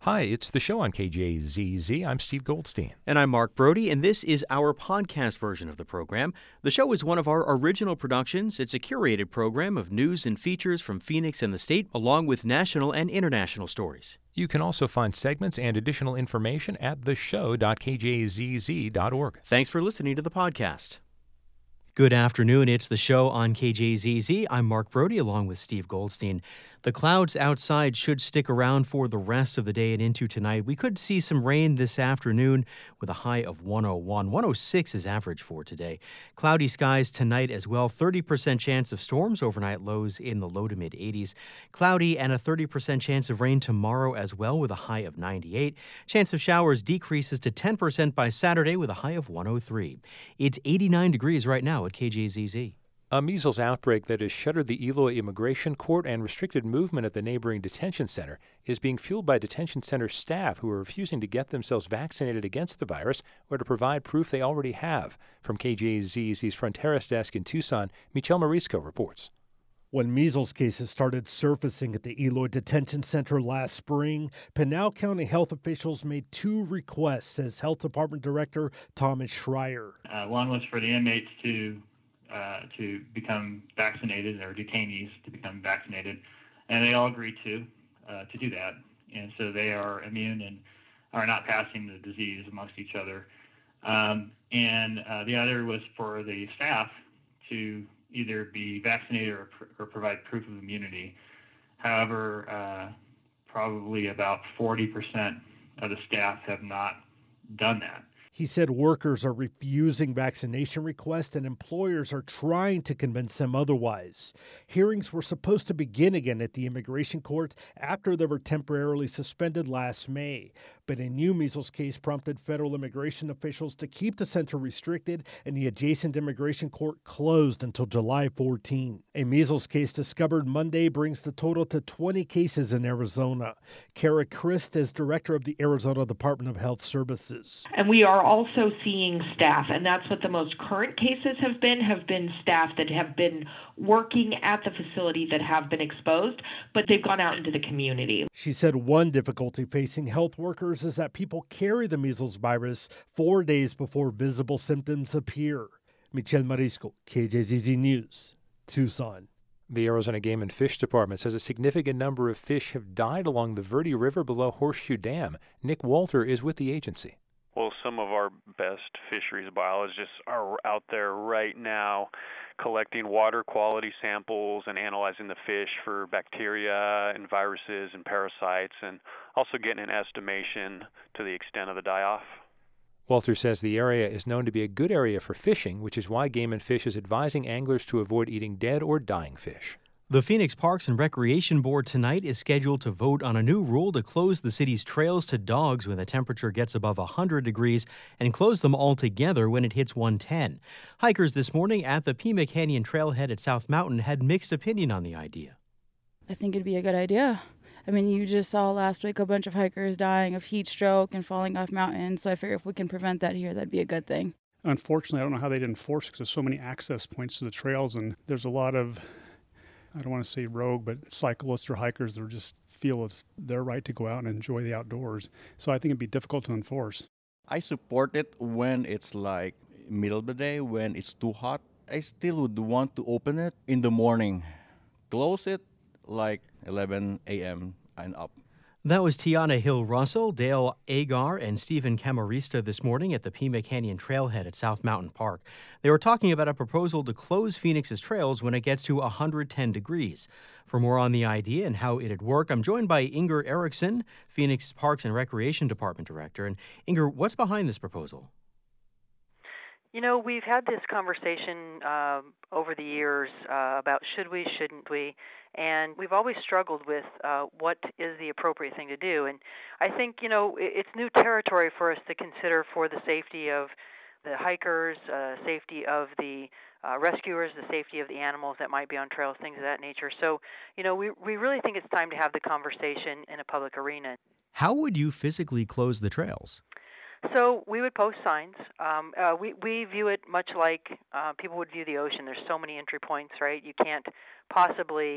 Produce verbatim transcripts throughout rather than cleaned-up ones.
Hi, it's the show on K J Z Z. I'm Steve Goldstein. And I'm Mark Brody, and this is our podcast version of the program. The show is one of our original productions. It's a curated program of news and features from Phoenix and the state, along with national and international stories. You can also find segments and additional information at the show dot k j z z dot org. Thanks for listening to the podcast. Good afternoon. It's the show on K J Z Z. I'm Mark Brody along with Steve Goldstein. The clouds outside should stick around for the rest of the day and into tonight. We could see some rain this afternoon with a high of one oh one. one oh six is average for today. Cloudy skies tonight as well. thirty percent chance of storms, overnight lows in the low to mid eighties. Cloudy and a thirty percent chance of rain tomorrow as well with a high of ninety-eight. Chance of showers decreases to ten percent by Saturday with a high of one oh three. It's eighty-nine degrees right now at K J Z Z. A measles outbreak that has shuttered the Eloy Immigration Court and restricted movement at the neighboring detention center is being fueled by detention center staff who are refusing to get themselves vaccinated against the virus or to provide proof they already have. From K J Z Z's Fronteras desk in Tucson, Michelle Marisco reports. When measles cases started surfacing at the Eloy Detention Center last spring, Pinal County health officials made two requests, says Health Department Director Thomas Schreier. Uh, one was for the inmates to uh, to become vaccinated, or detainees to become vaccinated, and they all agreed to uh, to do that. And so they are immune and are not passing the disease amongst each other. Um, and uh, the other was for the staff to either be vaccinated or, or provide proof of immunity. However, uh, probably about forty percent of the staff have not done that. He said workers are refusing vaccination requests and employers are trying to convince them otherwise. Hearings were supposed to begin again at the Immigration Court after they were temporarily suspended last May. But a new measles case prompted federal immigration officials to keep the center restricted and the adjacent Immigration Court closed until July fourteenth. A measles case discovered Monday brings the total to twenty cases in Arizona. Kara Christ is director of the Arizona Department of Health Services. And we are also seeing staff, and that's what the most current cases have been, have been staff that have been working at the facility that have been exposed, but they've gone out into the community. She said one difficulty facing health workers is that people carry the measles virus four days before visible symptoms appear. Michelle Marisco, K J Z Z News, Tucson. The Arizona Game and Fish Department says a significant number of fish have died along the Verde River below Horseshoe Dam. Nick Walter is with the agency. Well, some of our best fisheries biologists are out there right now collecting water quality samples and analyzing the fish for bacteria and viruses and parasites, and also getting an estimation to the extent of the die-off. Walter says the area is known to be a good area for fishing, which is why Game and Fish is advising anglers to avoid eating dead or dying fish. The Phoenix Parks and Recreation Board tonight is scheduled to vote on a new rule to close the city's trails to dogs when the temperature gets above one hundred degrees and close them altogether when it hits one ten. Hikers this morning at the Pima Canyon Trailhead at South Mountain had mixed opinion on the idea. I think it'd be a good idea. I mean, you just saw last week a bunch of hikers dying of heat stroke and falling off mountains, so I figure if we can prevent that here, that'd be a good thing. Unfortunately, I don't know how they didn't enforce because there's so many access points to the trails, and there's a lot of, I don't want to say rogue, but cyclists or hikers that just feel it's their right to go out and enjoy the outdoors. So I think it'd be difficult to enforce. I support it when it's like middle of the day, when it's too hot. I still would want to open it in the morning. Close it like eleven a.m. and up. That was Tiana Hill Russell, Dale Agar, and Stephen Camarista this morning at the Pima Canyon Trailhead at South Mountain Park. They were talking about a proposal to close Phoenix's trails when it gets to one hundred ten degrees. For more on the idea and how it'd work, I'm joined by Inger Erickson, Phoenix Parks and Recreation Department Director. And Inger, what's behind this proposal? You know, we've had this conversation uh, over the years uh, about should we, shouldn't we, and we've always struggled with uh, what is the appropriate thing to do. And I think, you know, it's new territory for us to consider for the safety of the hikers, uh, safety of the uh, rescuers, the safety of the animals that might be on trails, things of that nature. So, you know, we, we really think it's time to have the conversation in a public arena. How would you physically close the trails? So we would post signs. Um, uh, we, we view it much like uh, people would view the ocean. There's so many entry points, right? You can't possibly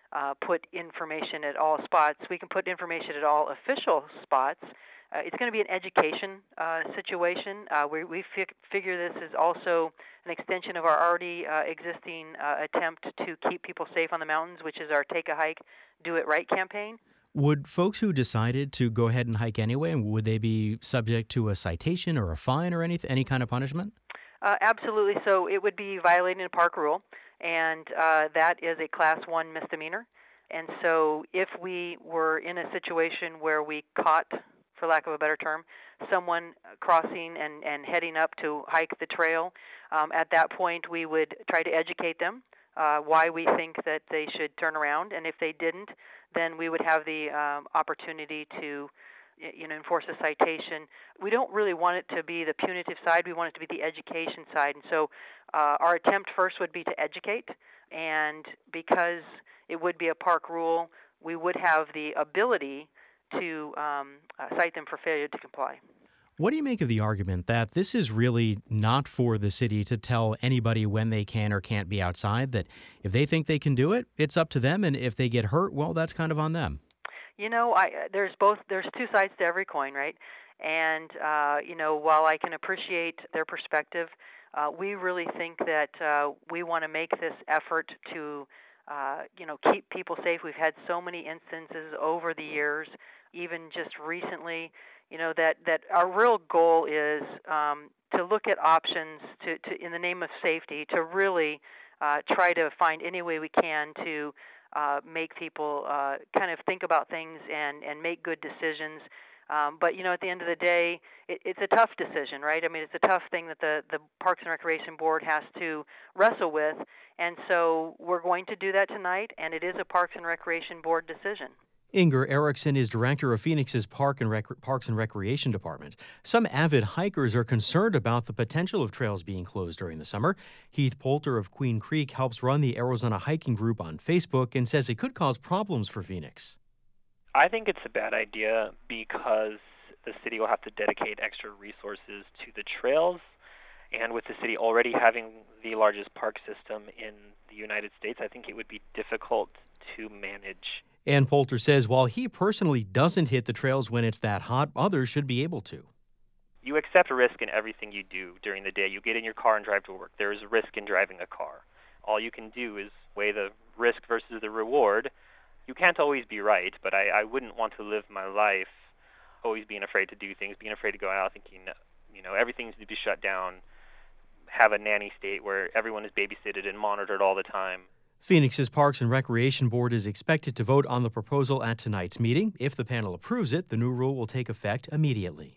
uh, put information at all spots. We can put information at all official spots. Uh, it's going to be an education uh, situation. Uh, we we fig- figure this is also an extension of our already uh, existing uh, attempt to keep people safe on the mountains, which is our Take a Hike, Do It Right campaign. Would folks who decided to go ahead and hike anyway, would they be subject to a citation or a fine or any, any kind of punishment? Uh, absolutely. So it would be violating a park rule, and uh, that is a Class one misdemeanor. And so if we were in a situation where we caught, for lack of a better term, someone crossing and, and heading up to hike the trail, um, at that point we would try to educate them uh, why we think that they should turn around. And if they didn't, then we would have the um, opportunity to you know, enforce a citation. We don't really want it to be the punitive side. We want it to be the education side. And so uh, our attempt first would be to educate. And because it would be a park rule, we would have the ability to um, uh, cite them for failure to comply. What do you make of the argument that this is really not for the city to tell anybody when they can or can't be outside, that if they think they can do it, it's up to them, and if they get hurt, well, that's kind of on them? You know, I, there's both. There's two sides to every coin, right? And, uh, you know, while I can appreciate their perspective, uh, we really think that uh, we want to make this effort to, uh, you know, keep people safe. We've had so many instances over the years, even just recently, you know, that, that our real goal is um, to look at options to, to, in the name of safety, to really uh, try to find any way we can to uh, make people uh, kind of think about things and, and make good decisions. Um, but, you know, at the end of the day, it, it's a tough decision, right? I mean, it's a tough thing that the, the Parks and Recreation Board has to wrestle with. And so we're going to do that tonight, and it is a Parks and Recreation Board decision. Inger Erickson is director of Phoenix's Park and Rec- Parks and Recreation Department. Some avid hikers are concerned about the potential of trails being closed during the summer. Heath Poulter of Queen Creek helps run the Arizona Hiking Group on Facebook and says it could cause problems for Phoenix. I think it's a bad idea because the city will have to dedicate extra resources to the trails, and with the city already having the largest park system in the United States, I think it would be difficult to manage. And Poulter says while he personally doesn't hit the trails when it's that hot, others should be able to. You accept risk in everything you do during the day. You get in your car and drive to work. There is risk in driving a car. All you can do is weigh the risk versus the reward. You can't always be right, but I, I wouldn't want to live my life always being afraid to do things, being afraid to go out, thinking, you know, everything needs to be shut down, have a nanny state where everyone is babysitted and monitored all the time. Phoenix's Parks and Recreation Board is expected to vote on the proposal at tonight's meeting. If the panel approves it, the new rule will take effect immediately.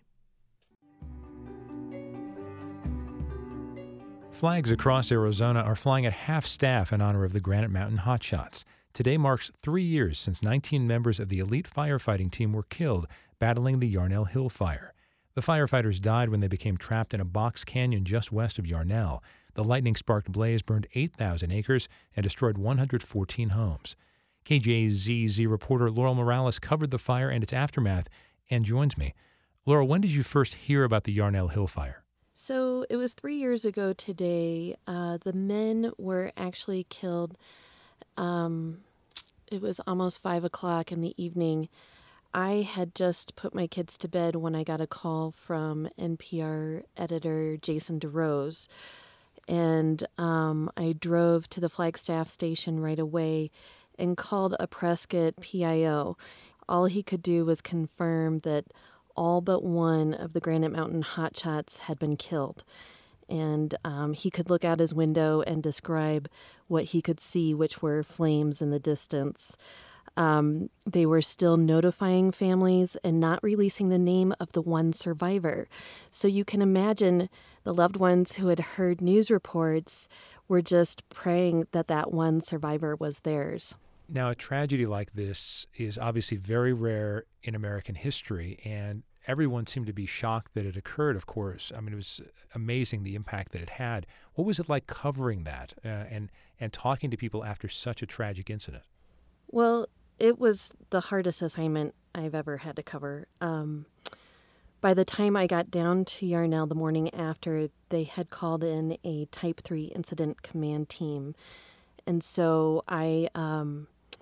Flags across Arizona are flying at half staff in honor of the Granite Mountain Hotshots. Today marks three years since nineteen members of the elite firefighting team were killed battling the Yarnell Hill fire. The firefighters died when they became trapped in a box canyon just west of Yarnell. The lightning-sparked blaze burned eight thousand acres and destroyed one hundred fourteen homes. K J Z Z reporter Laurel Morales covered the fire and its aftermath and joins me. Laurel, when did you first hear about the Yarnell Hill fire? So it was three years ago today. Uh, the men were actually killed. Um, it was almost five o'clock in the evening. I had just put my kids to bed when I got a call from N P R editor Jason DeRose. And um, I drove to the Flagstaff station right away and called a Prescott P I O. All he could do was confirm that all but one of the Granite Mountain Hotshots had been killed. And um, he could look out his window and describe what he could see, which were flames in the distance. Um, they were still notifying families and not releasing the name of the one survivor. So you can imagine the loved ones who had heard news reports were just praying that that one survivor was theirs. Now, a tragedy like this is obviously very rare in American history, and everyone seemed to be shocked that it occurred, of course. I mean, it was amazing the impact that it had. What was it like covering that uh, and, and talking to people after such a tragic incident? Well, it was the hardest assignment I've ever had to cover. Um, by the time I got down to Yarnell the morning after, they had called in a Type three Incident Command team. And so I um,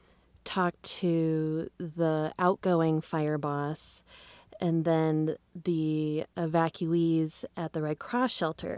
talked to the outgoing fire boss and then the evacuees at the Red Cross shelter.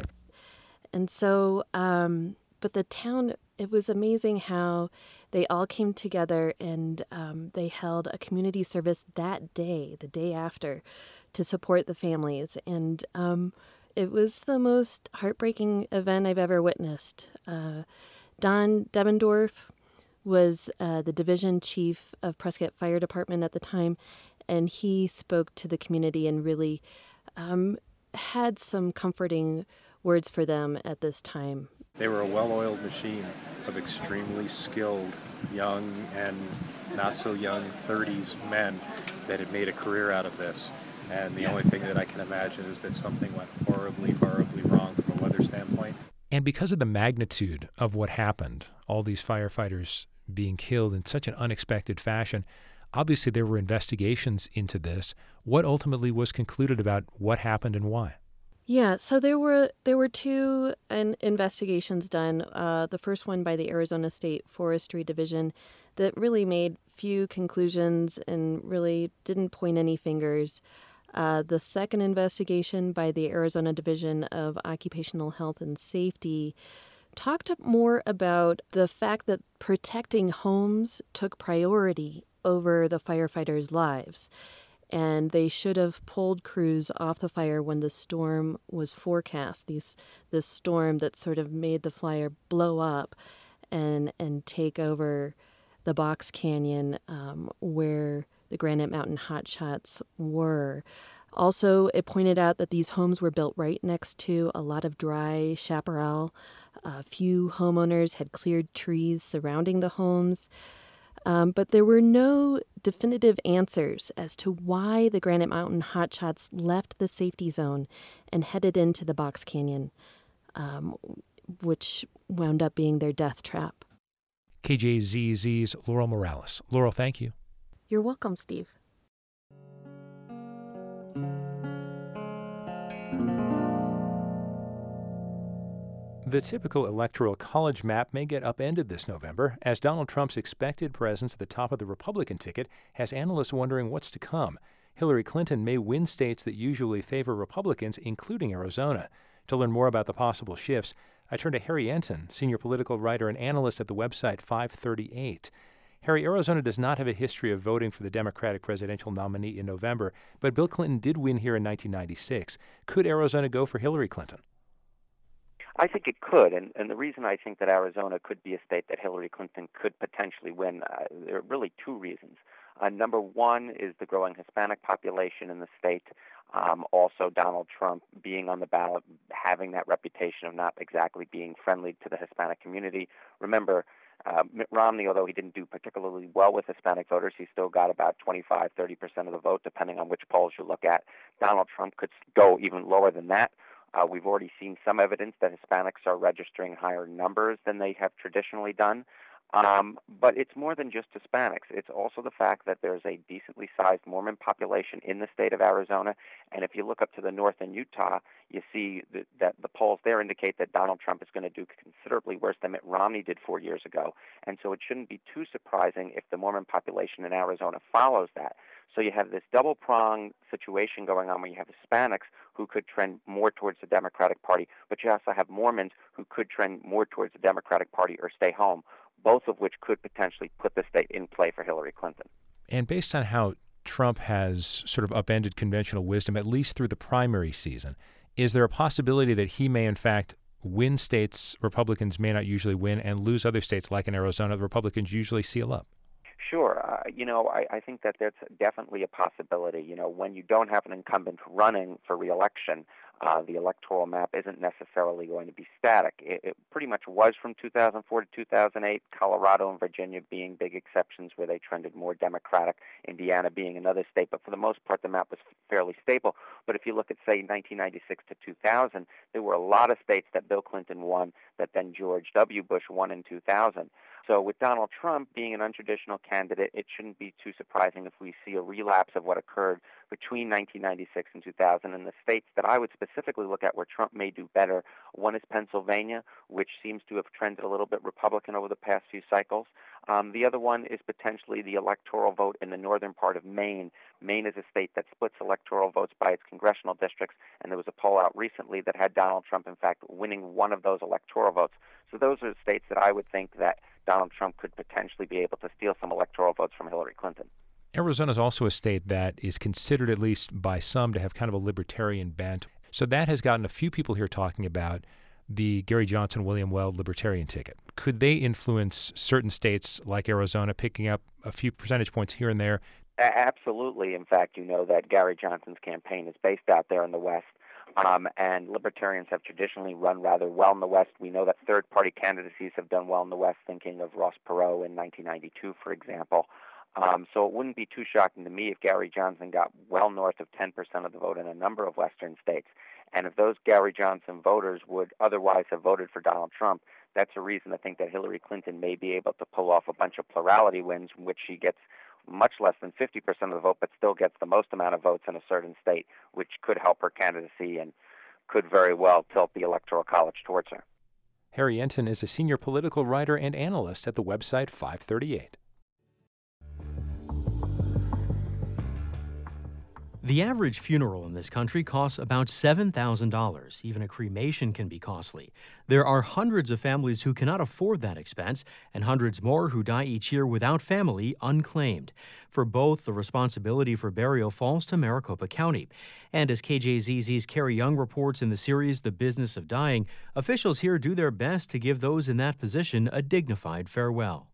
And so, um, but the town, it was amazing how they all came together and um, they held a community service that day, the day after, to support the families. And um, it was the most heartbreaking event I've ever witnessed. Uh, Don Devendorf was uh, the division chief of Prescott Fire Department at the time, and he spoke to the community and really um, had some comforting words for them at this time. They were a well-oiled machine of extremely skilled, young and not so young thirties men that had made a career out of this. And the only thing that I can imagine is that something went horribly, horribly wrong from a weather standpoint. And because of the magnitude of what happened, all these firefighters being killed in such an unexpected fashion, obviously there were investigations into this. What ultimately was concluded about what happened and why? Yeah, so there were there were two an investigations done. Uh, the first one by the Arizona State Forestry Division that really made few conclusions and really didn't point any fingers. Uh, the second investigation by the Arizona Division of Occupational Health and Safety talked more about the fact that protecting homes took priority over the firefighters' lives, and they should have pulled crews off the fire when the storm was forecast. These this storm that sort of made the fire blow up and and take over the Box Canyon um, where the Granite Mountain hotshots were. Also, it pointed out that these homes were built right next to a lot of dry chaparral. A few homeowners had cleared trees surrounding the homes. Um, but there were no definitive answers as to why the Granite Mountain hotshots left the safety zone and headed into the Box Canyon, um, which wound up being their death trap. K J Z Z's Laurel Morales. Laurel, thank you. You're welcome, Steve. The typical electoral college map may get upended this November, as Donald Trump's expected presence at the top of the Republican ticket has analysts wondering what's to come. Hillary Clinton may win states that usually favor Republicans, including Arizona. To learn more about the possible shifts, I turn to Harry Enton, senior political writer and analyst at the website five thirty-eight. Harry, Arizona does not have a history of voting for the Democratic presidential nominee in November, but Bill Clinton did win here in nineteen ninety-six. Could Arizona go for Hillary Clinton? I think it could, and, and the reason I think that Arizona could be a state that Hillary Clinton could potentially win, uh, there are really two reasons. Uh, number one is the growing Hispanic population in the state. Um, also, Donald Trump being on the ballot, having that reputation of not exactly being friendly to the Hispanic community. Remember, uh, Mitt Romney, although he didn't do particularly well with Hispanic voters, he still got about twenty-five, thirty percent of the vote, depending on which polls you look at. Donald Trump could go even lower than that. Uh, we've already seen some evidence that Hispanics are registering higher numbers than they have traditionally done. Um, but it's more than just Hispanics. It's also the fact that there's a decently sized Mormon population in the state of Arizona. And if you look up to the north in Utah, you see that, that the polls there indicate that Donald Trump is going to do considerably worse than Mitt Romney did four years ago. And so it shouldn't be too surprising if the Mormon population in Arizona follows that. So you have this double-pronged situation going on where you have Hispanics who could trend more towards the Democratic Party, but you also have Mormons who could trend more towards the Democratic Party or stay home, both of which could potentially put the state in play for Hillary Clinton. And based on how Trump has sort of upended conventional wisdom, at least through the primary season, is there a possibility that he may, in fact, win states Republicans may not usually win and lose other states, like in Arizona, the Republicans usually seal up? Sure. Uh, you know, I, I think that that's definitely a possibility. You know, when you don't have an incumbent running for re-election, uh, the electoral map isn't necessarily going to be static. It, it pretty much was from two thousand four to two thousand eight, Colorado and Virginia being big exceptions where they trended more Democratic, Indiana being another state. But for the most part, the map was fairly stable. But if you look at, say, nineteen ninety-six to two thousand, there were a lot of states that Bill Clinton won that then George W. Bush won in two thousand. So with Donald Trump being an untraditional candidate, it shouldn't be too surprising if we see a relapse of what occurred between nineteen ninety-six and two thousand. And the states that I would specifically look at where Trump may do better, one is Pennsylvania, which seems to have trended a little bit Republican over the past few cycles. Um, the other one is potentially the electoral vote in the northern part of Maine. Maine is a state that splits electoral votes by its congressional districts, and there was a poll out recently that had Donald Trump, in fact, winning one of those electoral votes. So those are the states that I would think that Donald Trump could potentially be able to steal some electoral votes from Hillary Clinton. Arizona is also a state that is considered, at least by some, to have kind of a libertarian bent. So that has gotten a few people here talking about the Gary Johnson, William Weld libertarian ticket. Could they influence certain states like Arizona, picking up a few percentage points here and there? A- absolutely. In fact, you know that Gary Johnson's campaign is based out there in the West. Um, and libertarians have traditionally run rather well in the West. We know that third-party candidacies have done well in the West, thinking of Ross Perot in nineteen ninety-two, for example. Um, so it wouldn't be too shocking to me if Gary Johnson got well north of ten percent of the vote in a number of Western states. And if those Gary Johnson voters would otherwise have voted for Donald Trump, that's a reason to think that Hillary Clinton may be able to pull off a bunch of plurality wins in which she gets much less than fifty percent of the vote, but still gets the most amount of votes in a certain state, which could help her candidacy and could very well tilt the Electoral College towards her. Harry Enten is a senior political writer and analyst at the website five thirty-eight. The average funeral in this country costs about seven thousand dollars. Even a cremation can be costly. There are hundreds of families who cannot afford that expense, and hundreds more who die each year without family, unclaimed. For both, the responsibility for burial falls to Maricopa County. And as K J Z Z's Carrie Young reports in the series The Business of Dying, officials here do their best to give those in that position a dignified farewell.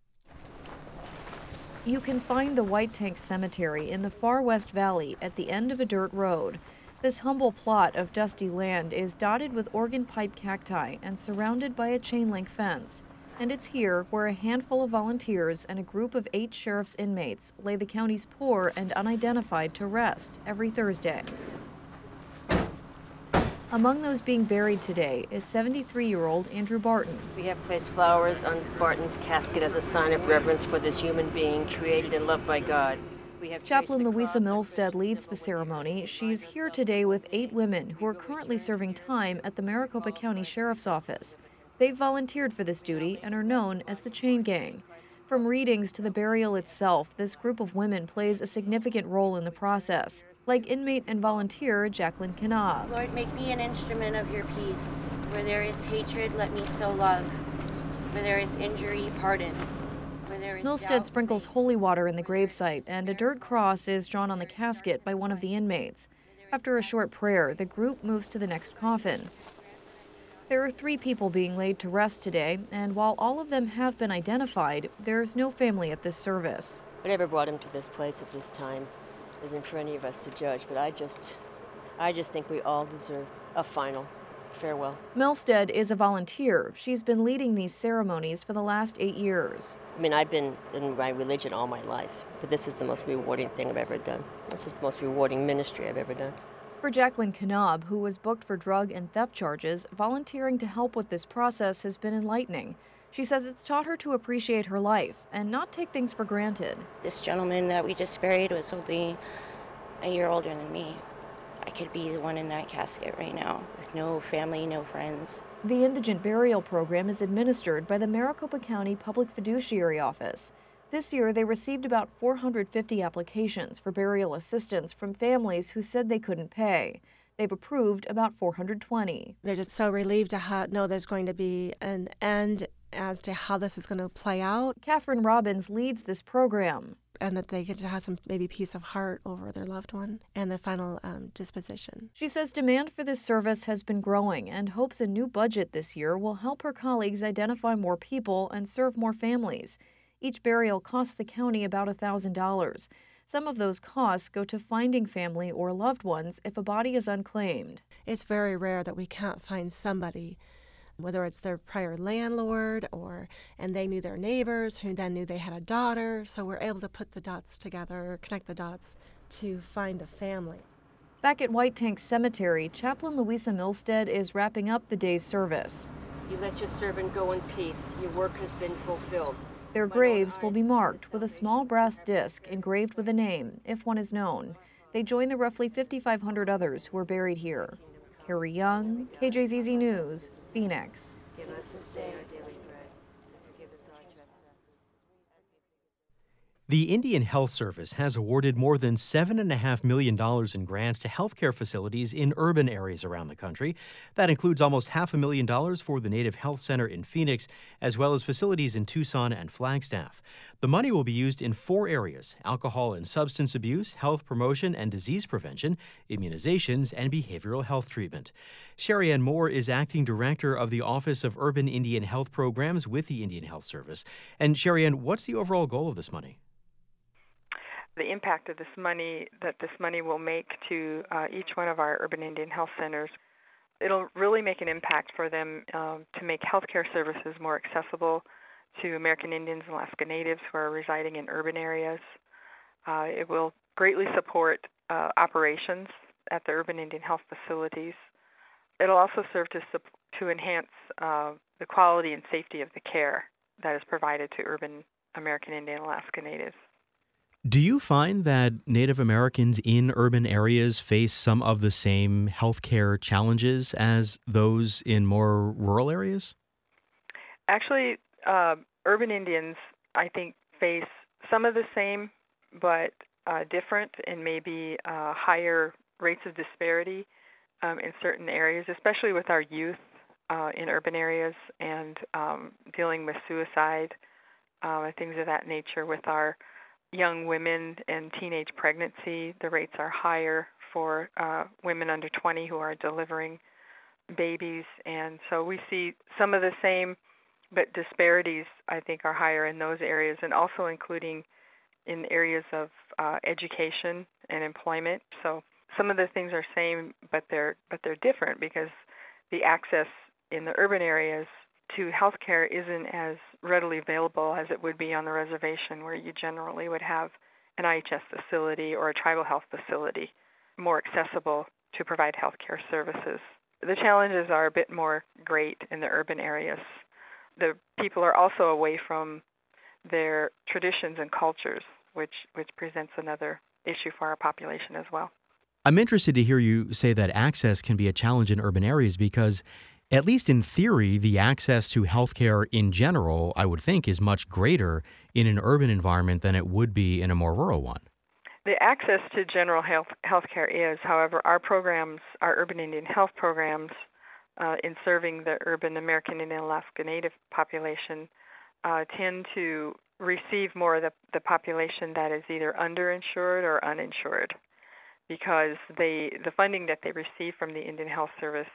You can find the White Tank Cemetery in the far west valley at the end of a dirt road. This humble plot of dusty land is dotted with organ pipe cacti and surrounded by a chain link fence. And it's here where a handful of volunteers and a group of eight sheriff's inmates lay the county's poor and unidentified to rest every Thursday. Among those being buried today is seventy-three-year-old Andrew Barton. We have placed flowers on Barton's casket as a sign of reverence for this human being created and loved by God. We have Chaplain Louisa Milstead leads the ceremony. She's here today with eight women who are currently serving time at the Maricopa County Sheriff's Office. They've volunteered for this duty and are known as the Chain Gang. From readings to the burial itself, this group of women plays a significant role in the process, like inmate and volunteer Jacqueline Knab. Lord, make me an instrument of your peace. Where there is hatred, let me sow love. Where there is injury, pardon. Where there is Milstead doubt, sprinkles holy water in the gravesite, and a dirt cross is drawn on the casket by one of the inmates. After a short prayer, the group moves to the next coffin. There are three people being laid to rest today, and while all of them have been identified, there's no family at this service. Whatever brought him to this place at this time isn't for any of us to judge, but I just, I just think we all deserve a final farewell. Milstead is a volunteer. She's been leading these ceremonies for the last eight years. I mean, I've been in my religion all my life, but this is the most rewarding thing I've ever done. This is the most rewarding ministry I've ever done. For Jacqueline Knab, who was booked for drug and theft charges, volunteering to help with this process has been enlightening. She says it's taught her to appreciate her life and not take things for granted. This gentleman that we just buried was only a year older than me. I could be the one in that casket right now with no family, no friends. The indigent burial program is administered by the Maricopa County Public Fiduciary Office. This year, they received about four hundred fifty applications for burial assistance from families who said they couldn't pay. They've approved about four hundred twenty. They're just so relieved to ha- know there's going to be an end as to how this is going to play out. Catherine Robbins leads this program. And that they get to have some maybe peace of heart over their loved one and the final um, disposition. She says demand for this service has been growing and hopes a new budget this year will help her colleagues identify more people and serve more families. Each burial costs the county about one thousand dollars. Some of those costs go to finding family or loved ones if a body is unclaimed. It's very rare that we can't find somebody, whether it's their prior landlord or, and they knew their neighbors who then knew they had a daughter. So we're able to put the dots together, connect the dots to find the family. Back at White Tank Cemetery, Chaplain Louisa Milstead is wrapping up the day's service. You let your servant go in peace. Your work has been fulfilled. Their graves will be marked with a small brass disc engraved with a name, if one is known. They join the roughly fifty-five hundred others who are buried here. Carrie Young, K J Z Z News, Phoenix. Give us this day our daily bread. Forgive us our trespasses. The Indian Health Service has awarded more than seven point five million dollars in grants to healthcare facilities in urban areas around the country. That includes almost half a million dollars for the Native Health Center in Phoenix, as well as facilities in Tucson and Flagstaff. The money will be used in four areas: alcohol and substance abuse, health promotion and disease prevention, immunizations, and behavioral health treatment. Sherry Ann Moore is acting director of the Office of Urban Indian Health Programs with the Indian Health Service. And Sherry Ann, what's the overall goal of this money? The impact of this money, that this money will make to uh, each one of our urban Indian health centers, it'll really make an impact for them um, to make healthcare services more accessible to American Indians and Alaska Natives who are residing in urban areas. Uh, it will greatly support uh, operations at the urban Indian health facilities. It'll also serve to, to enhance uh, the quality and safety of the care that is provided to urban American Indian and Alaska Natives. Do you find that Native Americans in urban areas face some of the same healthcare challenges as those in more rural areas? Actually, uh, urban Indians, I think, face some of the same, but uh, different and maybe uh, higher rates of disparity um, in certain areas, especially with our youth uh, in urban areas and um, dealing with suicide uh, and things of that nature. With our young women and teenage pregnancy, the rates are higher for uh, women under twenty who are delivering babies. And so we see some of the same, but disparities, I think, are higher in those areas, and also including in areas of uh, education and employment. So some of the things are same, but they're but they're different because the access in the urban areas to healthcare isn't as readily available as it would be on the reservation, where you generally would have an I H S facility or a tribal health facility more accessible to provide healthcare services. The challenges are a bit more great in the urban areas. The people are also away from their traditions and cultures, which, which presents another issue for our population as well. I'm interested to hear you say that access can be a challenge in urban areas because, at least in theory, the access to healthcare in general, I would think, is much greater in an urban environment than it would be in a more rural one. The access to general health healthcare is, however, our programs, our urban Indian health programs, uh, in serving the urban American Indian Alaska Native population, uh, tend to receive more of the, the population that is either underinsured or uninsured, because they the funding that they receive from the Indian Health Service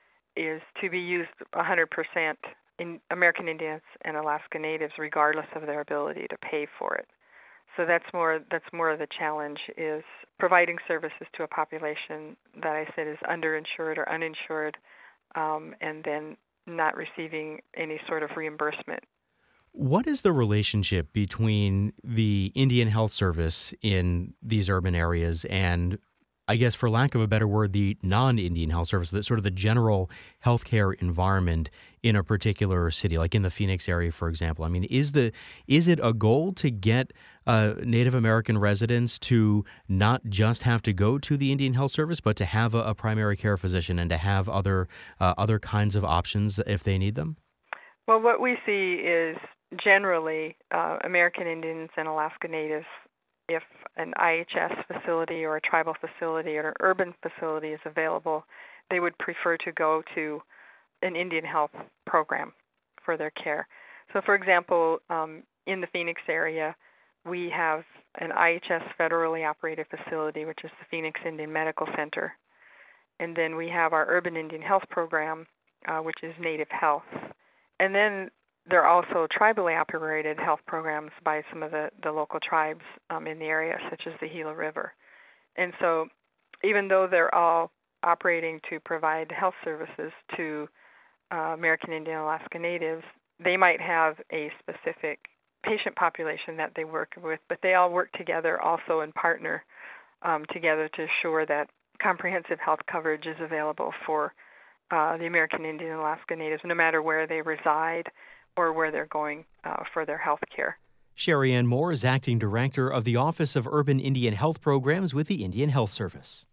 is to be used one hundred percent in American Indians and Alaska Natives, regardless of their ability to pay for it. So that's more that's more of the challenge, is providing services to a population that I said is underinsured or uninsured, um, and then not receiving any sort of reimbursement. What is the relationship between the Indian Health Service in these urban areas and, I guess, for lack of a better word, the non-Indian Health Service, that sort of the general healthcare environment in a particular city, like in the Phoenix area, for example? I mean, is the is it a goal to get uh, Native American residents to not just have to go to the Indian Health Service, but to have a, a primary care physician and to have other uh, other kinds of options if they need them? Well, what we see is generally uh, American Indians and Alaska Natives, if an I H S facility or a tribal facility or an urban facility is available, they would prefer to go to an Indian health program for their care. So, for example, um, in the Phoenix area, we have an I H S federally operated facility, which is the Phoenix Indian Medical Center. And then we have our urban Indian health program, uh, which is Native Health. And then there are also tribally operated health programs by some of the, the local tribes um, in the area, such as the Gila River. And so even though they're all operating to provide health services to uh, American Indian and Alaska Natives, they might have a specific patient population that they work with, but they all work together also and partner um, together to ensure that comprehensive health coverage is available for uh, the American Indian and Alaska Natives, no matter where they reside or where they're going uh, for their health care. Sherry Ann Moore is acting director of the Office of Urban Indian Health Programs with the Indian Health Service.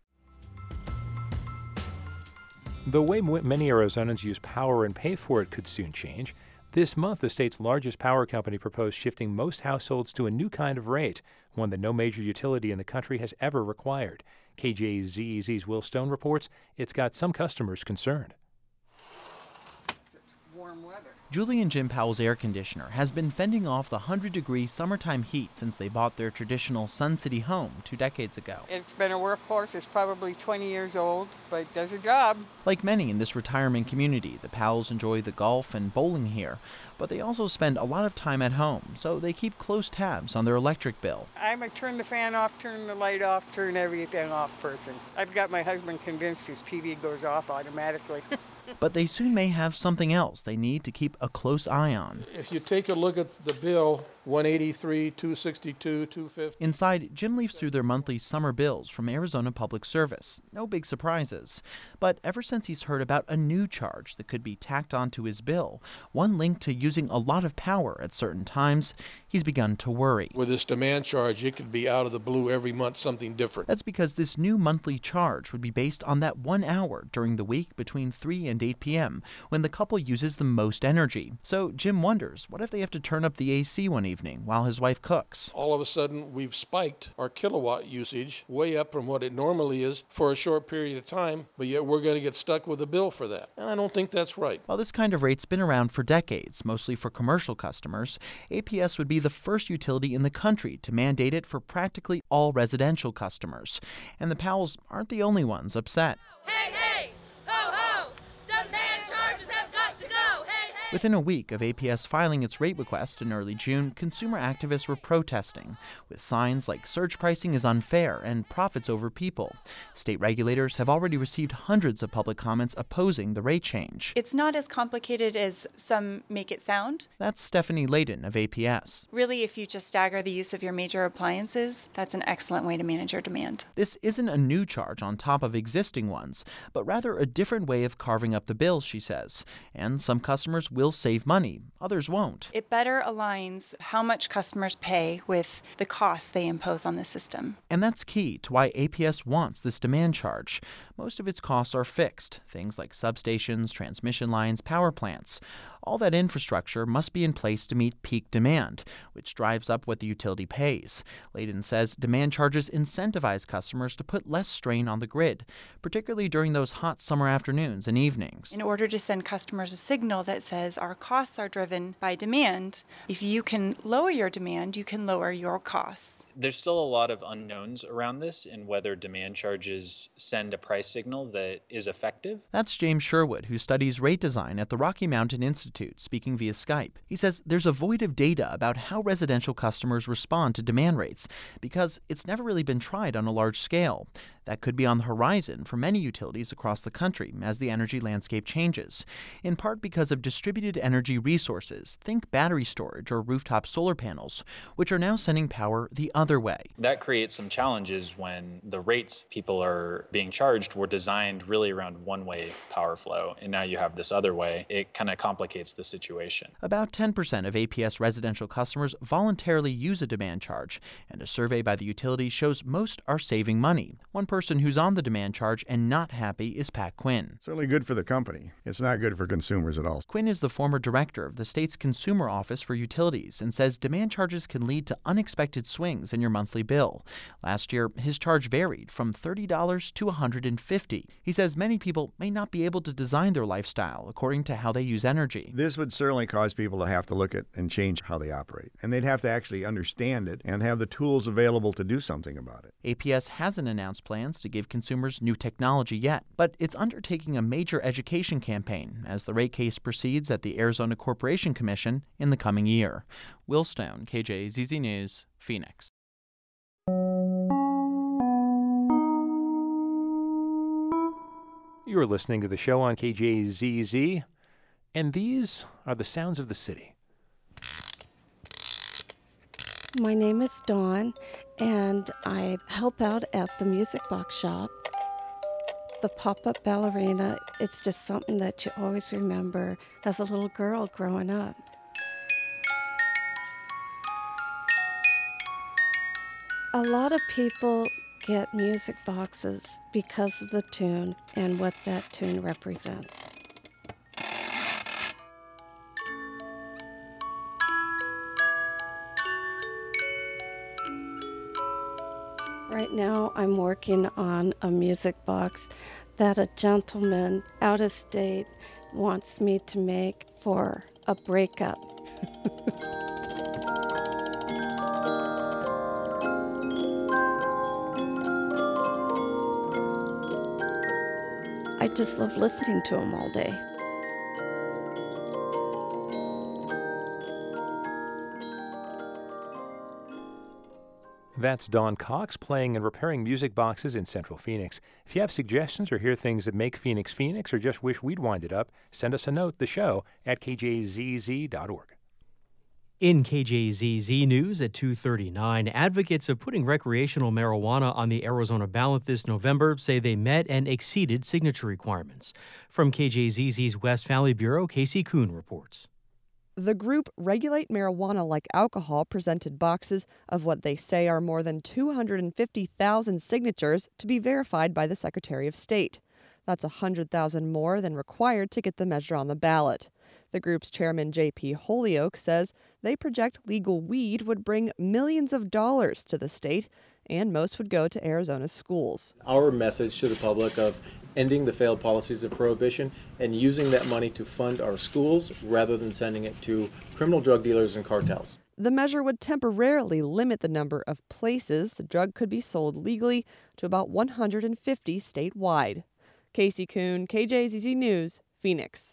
The way many Arizonans use power and pay for it could soon change. This month, the state's largest power company proposed shifting most households to a new kind of rate, one that no major utility in the country has ever required. K J Z E Z's Will Stone reports it's got some customers concerned. Julie and Jim Powell's air conditioner has been fending off the one hundred degree summertime heat since they bought their traditional Sun City home two decades ago. It's been a workhorse. It's probably twenty years old, but it does a job. Like many in this retirement community, the Powells enjoy the golf and bowling here, but they also spend a lot of time at home, so they keep close tabs on their electric bill. I'm a turn the fan off, turn the light off, turn everything off person. I've got my husband convinced his T V goes off automatically. But they soon may have something else they need to keep a close eye on. If you take a look at the bill, one eighty-three, two sixty-two, two fifty. Inside, Jim leafs through their monthly summer bills from Arizona Public Service. No big surprises. But ever since he's heard about a new charge that could be tacked onto his bill, one linked to using a lot of power at certain times, he's begun to worry. With this demand charge, it could be out of the blue every month, something different. That's because this new monthly charge would be based on that one hour during the week between three and eight p.m. when the couple uses the most energy. So Jim wonders, what if they have to turn up the A C one evening while his wife cooks? All of a sudden, we've spiked our kilowatt usage way up from what it normally is for a short period of time, but yet we're going to get stuck with a bill for that. And I don't think that's right. While this kind of rate's been around for decades, mostly for commercial customers, A P S would be the first utility in the country to mandate it for practically all residential customers. And the Powells aren't the only ones upset. Hey, hey! Ho, ho! Demand charges have got to go! Hey, hey! Within a week of A P S filing its rate request in early June, consumer activists were protesting, with signs like surge pricing is unfair and profits over people. State regulators have already received hundreds of public comments opposing the rate change. It's not as complicated as some make it sound. That's Stephanie Layden of A P S. Really, if you just stagger the use of your major appliances, that's an excellent way to manage your demand. This isn't a new charge on top of existing ones, but rather a different way of carving up the bill, she says. And some customers will save money, others won't. It better aligns how much customers pay with the costs they impose on the system. And that's key to why A P S wants this demand charge. Most of its costs are fixed, things like substations, transmission lines, power plants. All that infrastructure must be in place to meet peak demand, which drives up what the utility pays. Layden says demand charges incentivize customers to put less strain on the grid, particularly during those hot summer afternoons and evenings. In order to send customers a signal that says our costs are driven by demand, if you can lower your demand, you can lower your costs. There's still a lot of unknowns around this and whether demand charges send a price signal that is effective. That's James Sherwood, who studies rate design at the Rocky Mountain Institute, speaking via Skype. He says there's a void of data about how residential customers respond to demand rates because it's never really been tried on a large scale. That could be on the horizon for many utilities across the country as the energy landscape changes, in part because of distributed energy resources, think battery storage or rooftop solar panels, which are now sending power the other way. That creates some challenges when the rates people are being charged were designed really around one-way power flow, and now you have this other way. It kind of complicates the situation. About ten percent of A P S residential customers voluntarily use a demand charge, and a survey by the utility shows most are saving money. One person who's on the demand charge and not happy is Pat Quinn. Certainly good for the company. It's not good for consumers at all. Quinn is the former director of the state's Consumer Office for Utilities and says demand charges can lead to unexpected swings in your monthly bill. Last year, his charge varied from thirty dollars to one hundred fifty dollars. He says many people may not be able to design their lifestyle according to how they use energy. This would certainly cause people to have to look at and change how they operate. And they'd have to actually understand it and have the tools available to do something about it. A P S hasn't announced plans to give consumers new technology yet, but it's undertaking a major education campaign as the rate case proceeds at the Arizona Corporation Commission in the coming year. Will Stone, K J Z Z News, Phoenix. You're listening to the show on K J Z Z, and these are the sounds of the city. My name is Dawn, and I help out at the Music Box Shop. The pop-up ballerina, it's just something that you always remember as a little girl growing up. A lot of people get music boxes because of the tune and what that tune represents. Right now, I'm working on a music box that a gentleman out of state wants me to make for a breakup. I just love listening to him all day. That's Dawn Cox playing and repairing music boxes in Central Phoenix. If you have suggestions or hear things that make Phoenix Phoenix or just wish we'd wind it up, send us a note, the show, at k j z z dot org. In K J Z Z News at two thirty-nine, advocates of putting recreational marijuana on the Arizona ballot this November say they met and exceeded signature requirements. From K J Z Z's West Valley Bureau, Casey Kuhn reports. The group Regulate Marijuana Like Alcohol presented boxes of what they say are more than two hundred fifty thousand signatures to be verified by the Secretary of State. That's one hundred thousand more than required to get the measure on the ballot. The group's chairman, J P Holyoke, says they project legal weed would bring millions of dollars to the state, and most would go to Arizona's schools. Our message to the public of ending the failed policies of prohibition and using that money to fund our schools rather than sending it to criminal drug dealers and cartels. The measure would temporarily limit the number of places the drug could be sold legally to about one hundred fifty statewide. Casey Kuhn, K J Z Z News, Phoenix.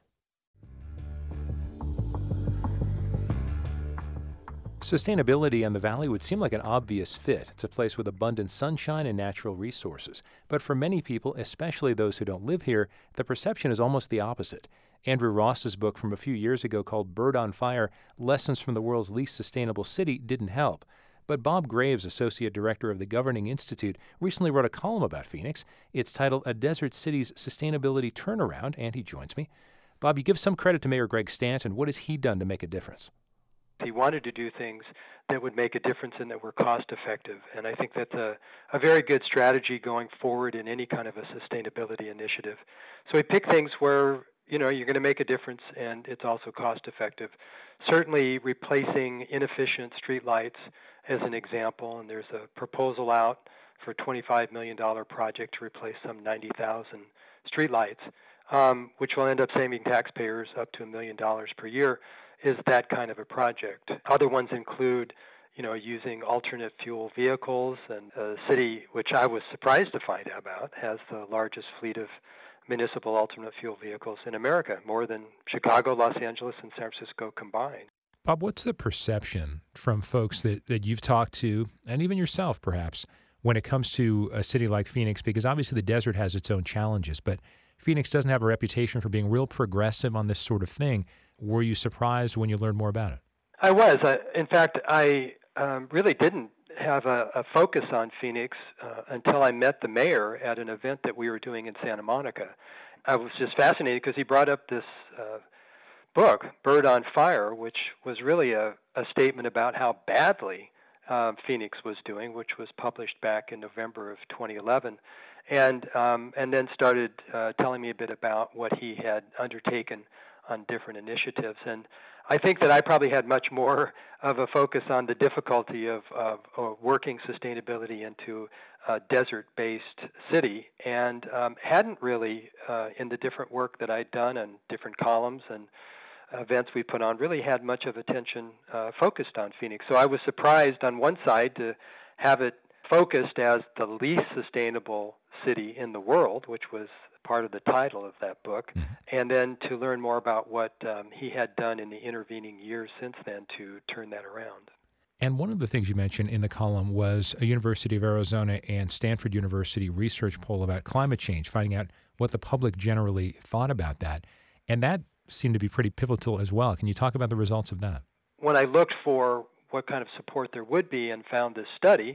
Sustainability in the valley would seem like an obvious fit. It's a place with abundant sunshine and natural resources. But for many people, especially those who don't live here, the perception is almost the opposite. Andrew Ross's book from a few years ago called Bird on Fire, Lessons from the World's Least Sustainable City didn't help. But Bob Graves, Associate Director of the Governing Institute, recently wrote a column about Phoenix. It's titled A Desert City's Sustainability Turnaround, and he joins me. Bob, you give some credit to Mayor Greg Stanton. What has he done to make a difference? He wanted to do things that would make a difference and that were cost effective. And I think that's a, a very good strategy going forward in any kind of a sustainability initiative. So he picked things where, you know, you're going to make a difference and it's also cost effective. Certainly replacing inefficient streetlights as an example, and there's a proposal out for a twenty-five million dollars project to replace some ninety thousand streetlights, um, which will end up saving taxpayers up to a million dollars per year. Is that kind of a project. Other ones include, you know, using alternate fuel vehicles, and a city, which I was surprised to find out about, has the largest fleet of municipal alternate fuel vehicles in America, more than Chicago, Los Angeles, and San Francisco combined. Bob, what's the perception from folks that, that you've talked to, and even yourself perhaps, when it comes to a city like Phoenix? Because obviously the desert has its own challenges, but Phoenix doesn't have a reputation for being real progressive on this sort of thing. Were you surprised when you learned more about it? I was. I, in fact, I um, really didn't have a, a focus on Phoenix uh, until I met the mayor at an event that we were doing in Santa Monica. I was just fascinated because he brought up this uh, book, Bird on Fire, which was really a, a statement about how badly um, Phoenix was doing, which was published back in November of twenty eleven. And, um, and then started uh, telling me a bit about what he had undertaken on different initiatives. And I think that I probably had much more of a focus on the difficulty of, of, of working sustainability into a desert-based city, and um, hadn't really, uh, in the different work that I'd done and different columns and events we put on, really had much of attention uh, focused on Phoenix. So I was surprised on one side to have it focused as the least sustainable city in the world, which was part of the title of that book, mm-hmm. and then to learn more about what um, he had done in the intervening years since then to turn that around. And one of the things you mentioned in the column was a University of Arizona and Stanford University research poll about climate change, finding out what the public generally thought about that. And that seemed to be pretty pivotal as well. Can you talk about the results of that? When I looked for what kind of support there would be and found this study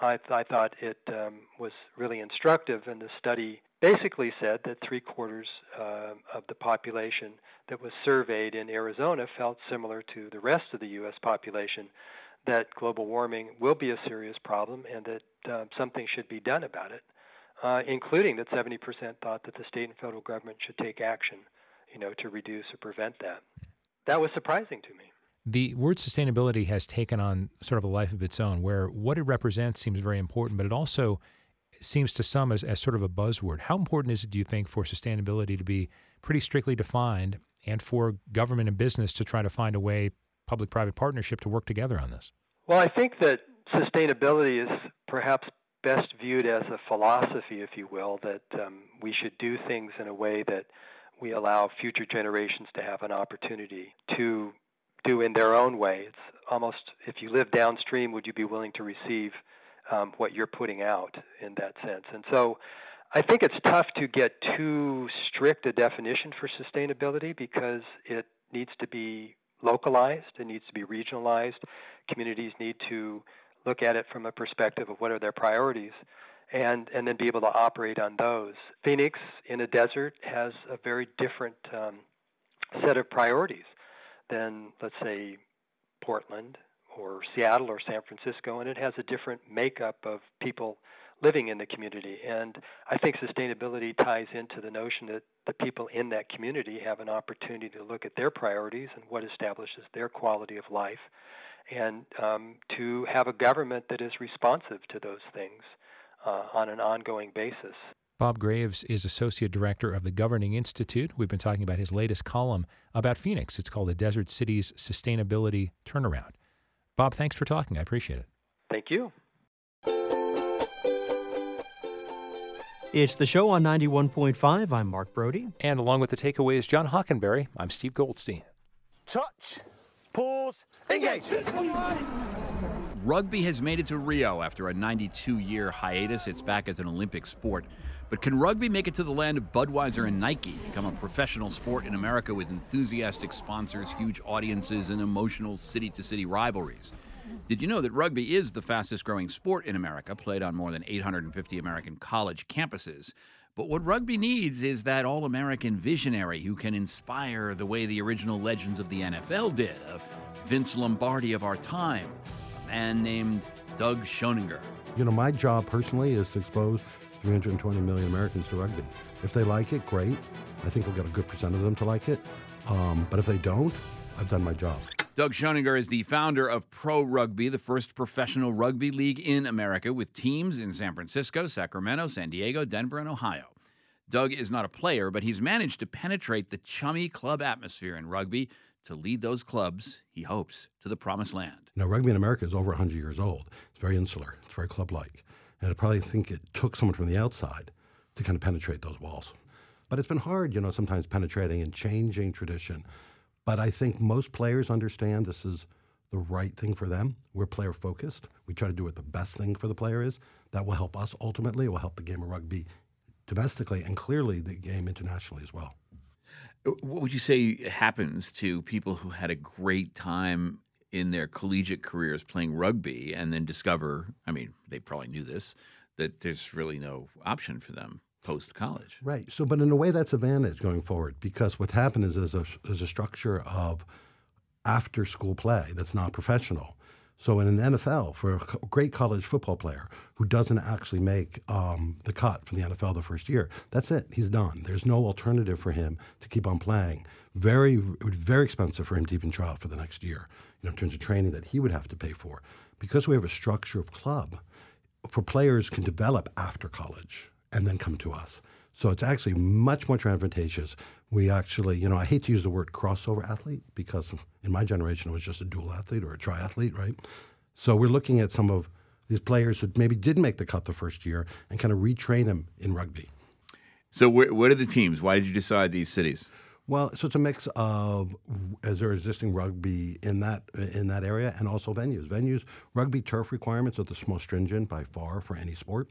I, th- I thought it um, was really instructive, and the study basically said that three quarters uh, of the population that was surveyed in Arizona felt similar to the rest of the U S population, that global warming will be a serious problem and that uh, something should be done about it, uh, including that seventy percent thought that the state and federal government should take action, you know, to reduce or prevent that. That was surprising to me. The word sustainability has taken on sort of a life of its own, where what it represents seems very important, but it also seems to some as, as sort of a buzzword. How important is it, do you think, for sustainability to be pretty strictly defined and for government and business to try to find a way, public-private partnership, to work together on this? Well, I think that sustainability is perhaps best viewed as a philosophy, if you will, that um, we should do things in a way that we allow future generations to have an opportunity to do in their own way. It's almost, if you live downstream, would you be willing to receive um, what you're putting out in that sense? And so I think it's tough to get too strict a definition for sustainability because it needs to be localized, it needs to be regionalized. Communities need to look at it from a perspective of what are their priorities and, and then be able to operate on those. Phoenix in a desert has a very different um, set of priorities than, let's say, Portland or Seattle or San Francisco, and it has a different makeup of people living in the community. And I think sustainability ties into the notion that the people in that community have an opportunity to look at their priorities and what establishes their quality of life, and um, to have a government that is responsive to those things uh, on an ongoing basis. Bob Graves is Associate Director of the Governing Institute. We've been talking about his latest column about Phoenix. It's called The Desert City's Sustainability Turnaround. Bob, thanks for talking. I appreciate it. Thank you. It's the show on ninety-one point five. I'm Mark Brody. And along with the takeaways, John Hockenberry, I'm Steve Goldstein. Touch, pause, engage. Rugby has made it to Rio after a ninety-two-year hiatus. It's back as an Olympic sport. But can rugby make it to the land of Budweiser and Nike, become a professional sport in America with enthusiastic sponsors, huge audiences, and emotional city-to-city rivalries? Did you know that rugby is the fastest-growing sport in America, played on more than eight hundred fifty American college campuses? But what rugby needs is that all-American visionary who can inspire the way the original legends of the N F L did, of Vince Lombardi of our time, a man named Doug Schoninger. You know, my job personally is to expose three hundred twenty million Americans to rugby. If they like it, great. I think we'll get a good percent of them to like it. Um, but if they don't, I've done my job. Doug Schoninger is the founder of Pro Rugby, the first professional rugby league in America, with teams in San Francisco, Sacramento, San Diego, Denver, and Ohio. Doug is not a player, but he's managed to penetrate the chummy club atmosphere in rugby to lead those clubs, he hopes, to the promised land. Now, rugby in America is over one hundred years old. It's very insular. It's very club-like. And I probably think it took someone from the outside to kind of penetrate those walls. But it's been hard, you know, sometimes penetrating and changing tradition. But I think most players understand this is the right thing for them. We're player-focused. We try to do what the best thing for the player is. That will help us ultimately. It will help the game of rugby domestically and clearly the game internationally as well. What would you say happens to people who had a great time in their collegiate careers playing rugby and then discover, I mean, they probably knew this, that there's really no option for them post-college? Right. So, but in a way that's advantage going forward, because what happened is there's a, there's a structure of after-school play that's not professional. So in an N F L, for a great college football player who doesn't actually make um, the cut from the N F L the first year, that's it. He's done. There's no alternative for him to keep on playing. Very, it would be very expensive for him to even try out for the next year, you know, in terms of training that he would have to pay for. Because we have a structure of club, for players can develop after college and then come to us. So it's actually much, much more advantageous. We actually, you know, I hate to use the word crossover athlete because in my generation it was just a dual athlete or a triathlete, right? So we're looking at some of these players who maybe did make the cut the first year and kind of retrain them in rugby. So wh- what are the teams? Why did you decide these cities? Well, so it's a mix of, as there is existing rugby in that in that area and also venues. Venues, rugby turf requirements are the most stringent by far for any sport.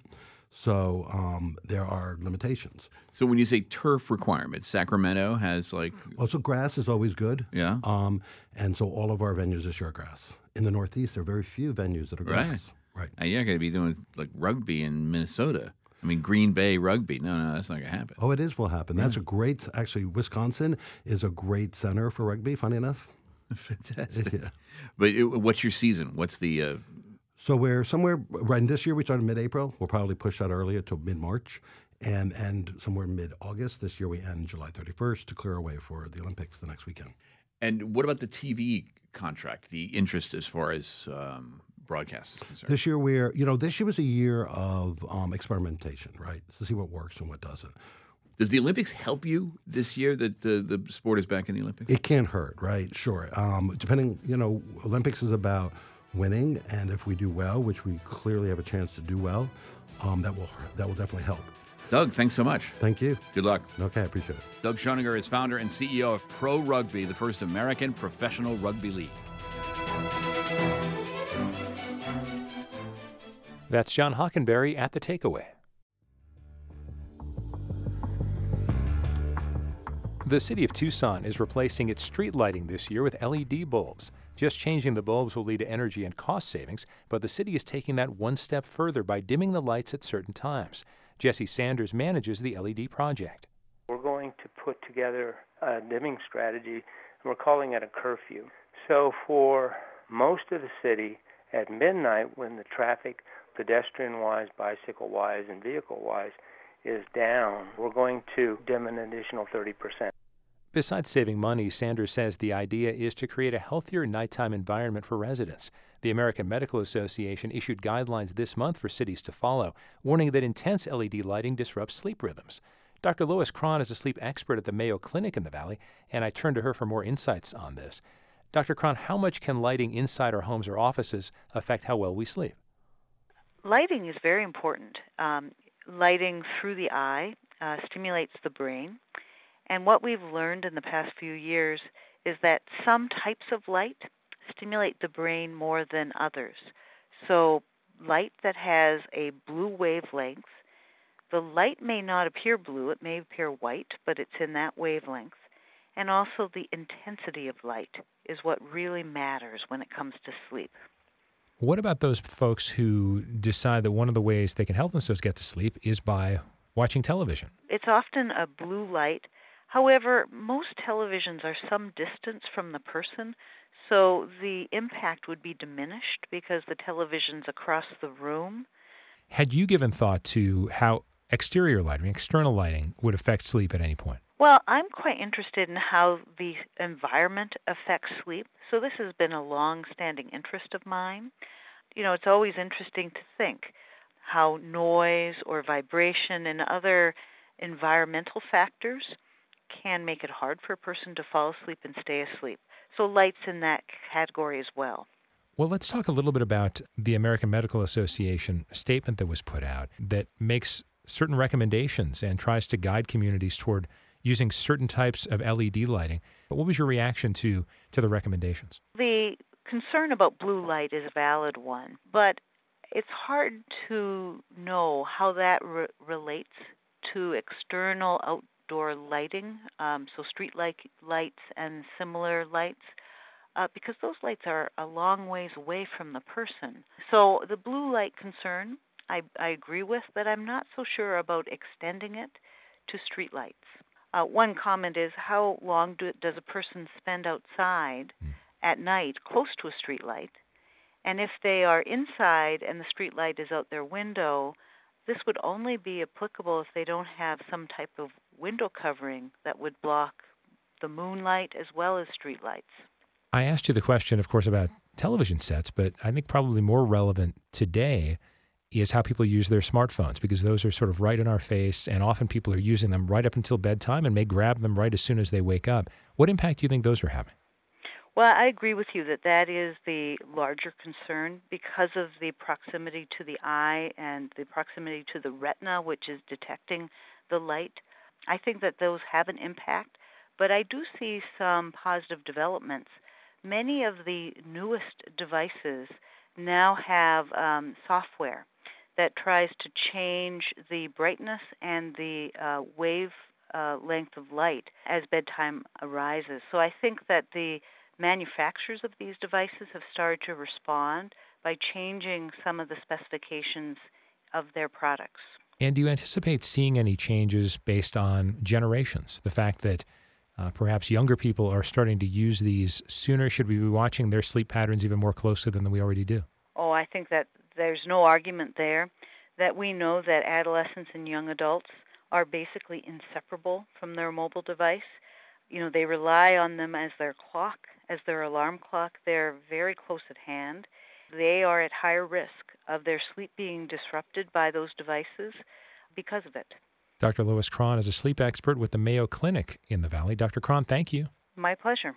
So um, there are limitations. So when you say turf requirements, Sacramento has like... Well, so grass is always good. Yeah. Um, and so all of our venues are short grass. In the Northeast, there are very few venues that are grass. Right. Right. Now, you're not going to be doing like rugby in Minnesota. I mean, Green Bay rugby. No, no, that's not going to happen. Oh, it is will happen. That's a great, actually, Wisconsin is a great center for rugby, funny enough. Fantastic. Yeah. But it, what's your season? What's the... Uh... So we're somewhere, right this year we started mid-April. We'll probably push that earlier to mid-March and end somewhere mid-August. This year we end July thirty-first to clear away for the Olympics the next weekend. And what about the T V contract, the interest as far as um, broadcast is concerned? This year we're, you know, this year was a year of um, experimentation, right? To see what works and what doesn't. Does the Olympics help you this year that the, the sport is back in the Olympics? It can't hurt, right? Sure. Um, depending, you know, Olympics is about winning, and if we do well, which we clearly have a chance to do well, um, that will that will definitely help. Doug, thanks so much. Thank you. Good luck. Okay, I appreciate it. Doug Schoninger is founder and C E O of Pro Rugby, the first American professional rugby league. That's John Hockenberry at The Takeaway. The city of Tucson is replacing its street lighting this year with L E D bulbs. Just changing the bulbs will lead to energy and cost savings, but the city is taking that one step further by dimming the lights at certain times. Jesse Sanders manages the L E D project. We're going to put together a dimming strategy, and we're calling it a curfew. So for most of the city, at midnight, when the traffic, pedestrian-wise, bicycle-wise, and vehicle-wise, is down, we're going to dim an additional thirty percent. Besides saving money, Sanders says the idea is to create a healthier nighttime environment for residents. The American Medical Association issued guidelines this month for cities to follow, warning that intense L E D lighting disrupts sleep rhythms. Doctor Lois Cron is a sleep expert at the Mayo Clinic in the Valley, and I turned to her for more insights on this. Doctor Cron, how much can lighting inside our homes or offices affect how well we sleep? Lighting is very important. Um, lighting through the eye uh, stimulates the brain. And what we've learned in the past few years is that some types of light stimulate the brain more than others. So light that has a blue wavelength, the light may not appear blue, it may appear white, but it's in that wavelength. And also the intensity of light is what really matters when it comes to sleep. What about those folks who decide that one of the ways they can help themselves get to sleep is by watching television? It's often a blue light. However, most televisions are some distance from the person, so the impact would be diminished because the television's across the room. Had you given thought to how exterior lighting, external lighting, would affect sleep at any point? Well, I'm quite interested in how the environment affects sleep, so this has been a long-standing interest of mine. You know, it's always interesting to think how noise or vibration and other environmental factors can make it hard for a person to fall asleep and stay asleep. So light's in that category as well. Well, let's talk a little bit about the American Medical Association statement that was put out that makes certain recommendations and tries to guide communities toward using certain types of L E D lighting. But what was your reaction to, to the recommendations? The concern about blue light is a valid one, but it's hard to know how that re- relates to external outdoor lighting, um, so street light lights and similar lights, uh, because those lights are a long ways away from the person. So the blue light concern, I, I agree with, but I'm not so sure about extending it to street lights. Uh, one comment is, how long do, does a person spend outside mm. at night close to a street light? And if they are inside and the street light is out their window, this would only be applicable if they don't have some type of window covering that would block the moonlight as well as street lights. I asked you the question, of course, about television sets, but I think probably more relevant today is how people use their smartphones, because those are sort of right in our face, and often people are using them right up until bedtime and may grab them right as soon as they wake up. What impact do you think those are having? Well, I agree with you that that is the larger concern because of the proximity to the eye and the proximity to the retina, which is detecting the light. I think that those have an impact, but I do see some positive developments. Many of the newest devices now have um, software that tries to change the brightness and the uh, wave uh, length of light as bedtime arises. So I think that the manufacturers of these devices have started to respond by changing some of the specifications of their products. And do you anticipate seeing any changes based on generations? The fact that uh, perhaps younger people are starting to use these sooner, should we be watching their sleep patterns even more closely than we already do? Oh, I think that there's no argument there, that we know that adolescents and young adults are basically inseparable from their mobile device. You know, they rely on them as their clock, as their alarm clock. They're very close at hand. They are at higher risk of their sleep being disrupted by those devices because of it. Doctor Lois Cron is a sleep expert with the Mayo Clinic in the Valley. Doctor Cron, thank you. My pleasure.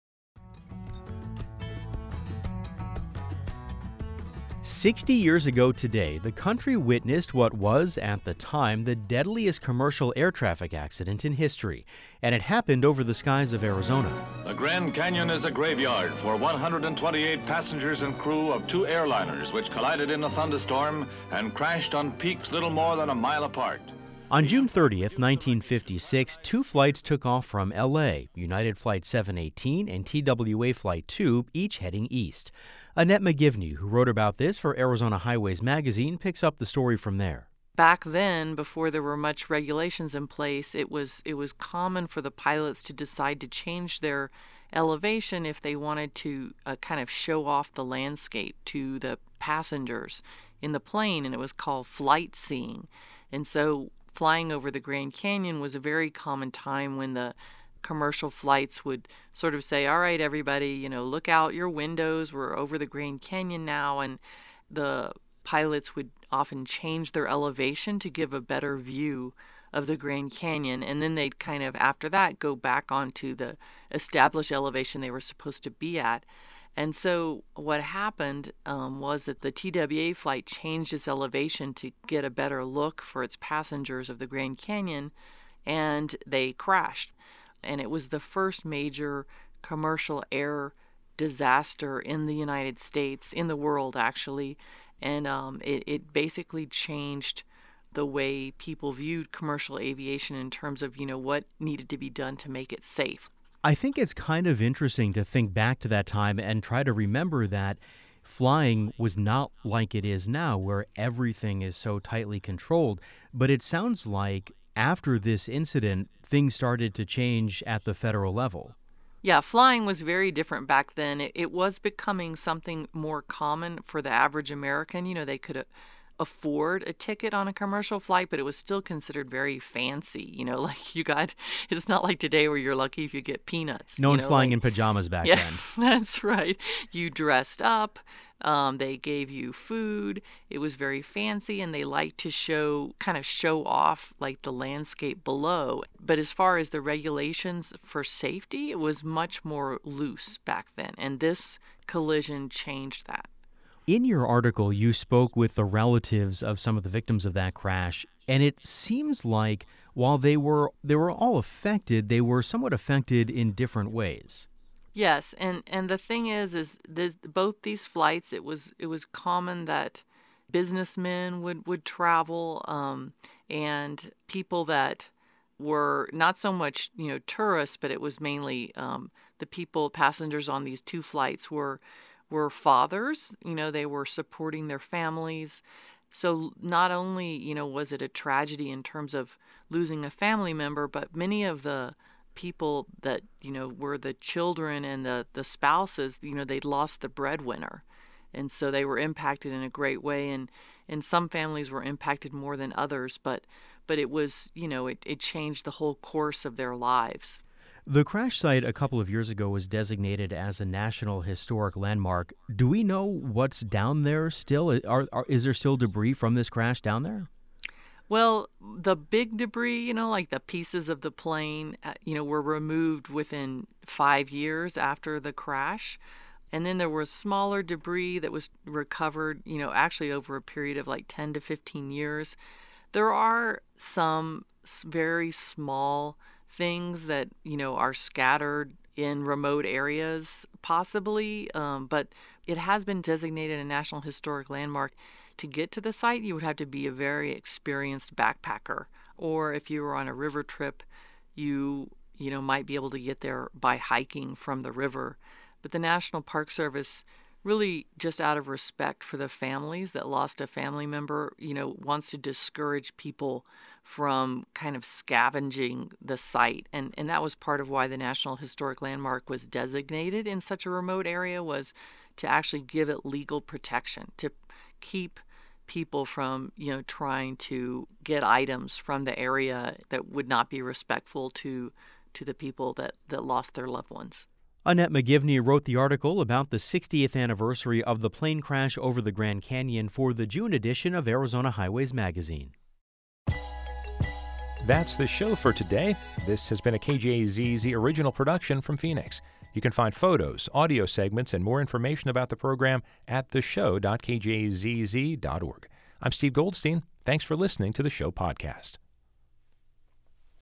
Sixty years ago today, the country witnessed what was, at the time, the deadliest commercial air traffic accident in history, and it happened over the skies of Arizona. The Grand Canyon is a graveyard for one hundred twenty-eight passengers and crew of two airliners which collided in a thunderstorm and crashed on peaks little more than a mile apart. On June thirtieth, nineteen fifty-six, two flights took off from L A, United Flight seven eighteen and T W A Flight two, each heading east. Annette McGivney, who wrote about this for Arizona Highways magazine, picks up the story from there. Back then, before there were much regulations in place, it was it was common for the pilots to decide to change their elevation if they wanted to uh, kind of show off the landscape to the passengers in the plane, and it was called flight seeing. And so flying over the Grand Canyon was a very common time when the commercial flights would sort of say, all right, everybody, you know, look out your windows. We're over the Grand Canyon now. And the pilots would often change their elevation to give a better view of the Grand Canyon. And then they'd kind of, after that, go back onto the established elevation they were supposed to be at. And so what happened um, was that the T W A flight changed its elevation to get a better look for its passengers of the Grand Canyon, and they crashed. And it was the first major commercial air disaster in the United States, in the world actually, and um, it, it basically changed the way people viewed commercial aviation in terms of, you know, what needed to be done to make it safe. I think it's kind of interesting to think back to that time and try to remember that flying was not like it is now, where everything is so tightly controlled. But it sounds like after this incident, things started to change at the federal level. Yeah, flying was very different back then. It, it was becoming something more common for the average American. You know, they could afford a ticket on a commercial flight, but it was still considered very fancy. You know, like you got, it's not like today where you're lucky if you get peanuts. No you one know, flying like, in pajamas back yeah, then. That's right. You dressed up. Um, they gave you food. It was very fancy, and they liked to show, kind of show off like the landscape below. But as far as the regulations for safety, it was much more loose back then, and this collision changed that. In your article, you spoke with the relatives of some of the victims of that crash, and it seems like while they were they were all affected, they were somewhat affected in different ways. Yes, and, and the thing is, is this, both these flights, it was it was common that businessmen would, would travel, um, and people that were not so much, you know, tourists, but it was mainly um, the people, passengers on these two flights were were fathers. You know, they were supporting their families. So not only, you know, was it a tragedy in terms of losing a family member, but many of the people that, you know, were the children and the, the spouses, you know, they'd lost the breadwinner. And so they were impacted in a great way. And, and some families were impacted more than others, but but it was, you know, it, it changed the whole course of their lives. The crash site a couple of years ago was designated as a National Historic Landmark. Do we know what's down there still? Are, are, is there still debris from this crash down there? Well, the big debris, you know, like the pieces of the plane, uh, you know, were removed within five years after the crash. And then there was smaller debris that was recovered, you know, actually over a period of like ten to fifteen years. There are some very small things that, you know, are scattered in remote areas, possibly, um, but it has been designated a National Historic Landmark. To get to the site, you would have to be a very experienced backpacker, or if you were on a river trip, you you know might be able to get there by hiking from the river. But the National Park Service really just out of respect for the families that lost a family member, you know, wants to discourage people from kind of scavenging the site. And and that was part of why the National Historic Landmark was designated in such a remote area, was to actually give it legal protection, to keep people from, you know, trying to get items from the area that would not be respectful to to the people that, that lost their loved ones. Annette McGivney wrote the article about the sixtieth anniversary of the plane crash over the Grand Canyon for the June edition of Arizona Highways Magazine. That's the show for today. This has been a K J Z Z original production from Phoenix. You can find photos, audio segments, and more information about the program at the show dot k j z z dot org. I'm Steve Goldstein. Thanks for listening to the show podcast.